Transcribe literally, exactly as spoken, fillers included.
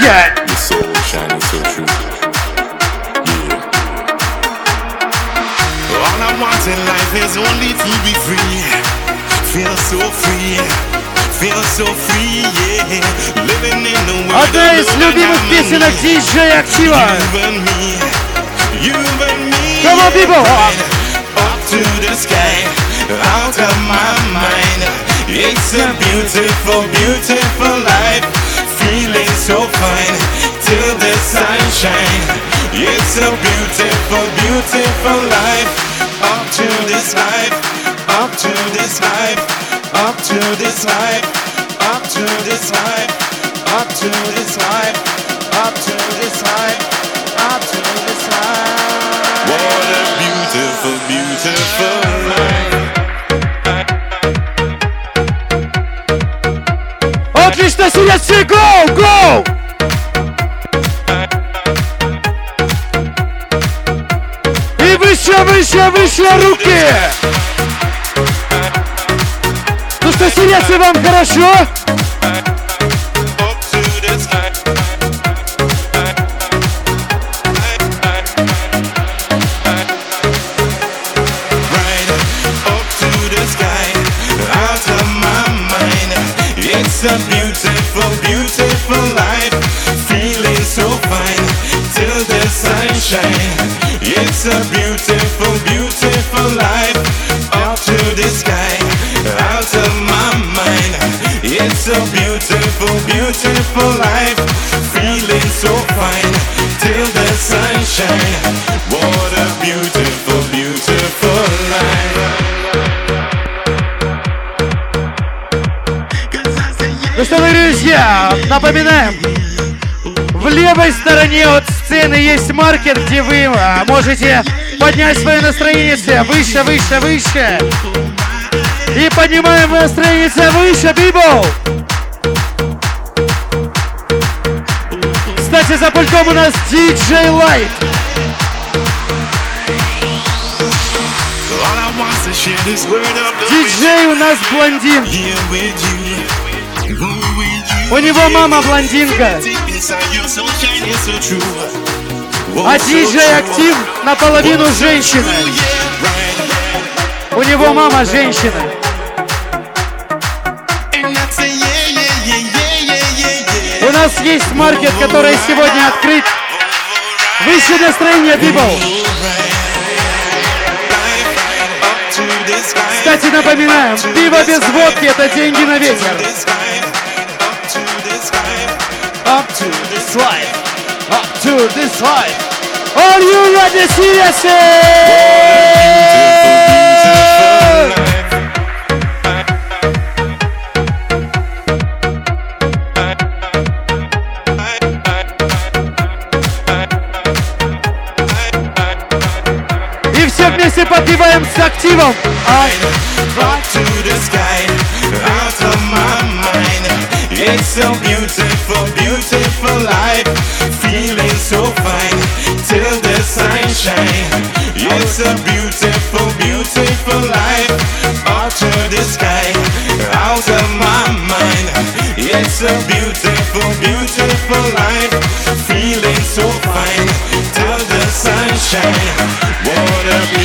пять. Your soul shining so true. Yeah. All I want in life is only to be free. Feel so free. Feel so free, yeah. Living in the world. Одна из любимых песенок диджей Актива. You and me. Come on, people. Up to the sky, out of my mind. It's a beautiful, beautiful life. Feeling so fine till the sunshine. It's a beautiful, beautiful life. Up to this life, up to this life, up to this life, up to this life, up to this life, up to this life, up to this life. What a beautiful, beautiful life. Отлично, сидят все, go, go! И выше, выше, выше руки! Ну что, сидят все, вам хорошо? It's a beautiful, beautiful life. Feeling so fine till the sunshine. It's a beautiful, beautiful life. Up to the sky, out of my mind. It's a beautiful, beautiful life. Feeling so fine till the sunshine. What a beautiful, beautiful life. Ну что, друзья, напоминаем, в левой стороне от сцены есть маркер, где вы можете поднять свое настроение выше, выше, выше. И поднимаем настроение выше, people! Кстати, за пультом у нас диджей Light. Диджей у нас блондин. У него мама блондинка. А диджей Актив наполовину женщина. У него мама женщина. У нас есть маркет, который сегодня открыт. Выше настроение, people. Кстати, напоминаем, пиво без водки — это деньги на ветер. Up to this life, up to this life. Are you ready, seriously? И все вместе подпеваем с Активом. It's a beautiful, beautiful life. Feeling so fine till the sunshine. It's a beautiful, beautiful life. Up to the sky, out of my mind. It's a beautiful, beautiful life. Feeling so fine till the sunshine. What a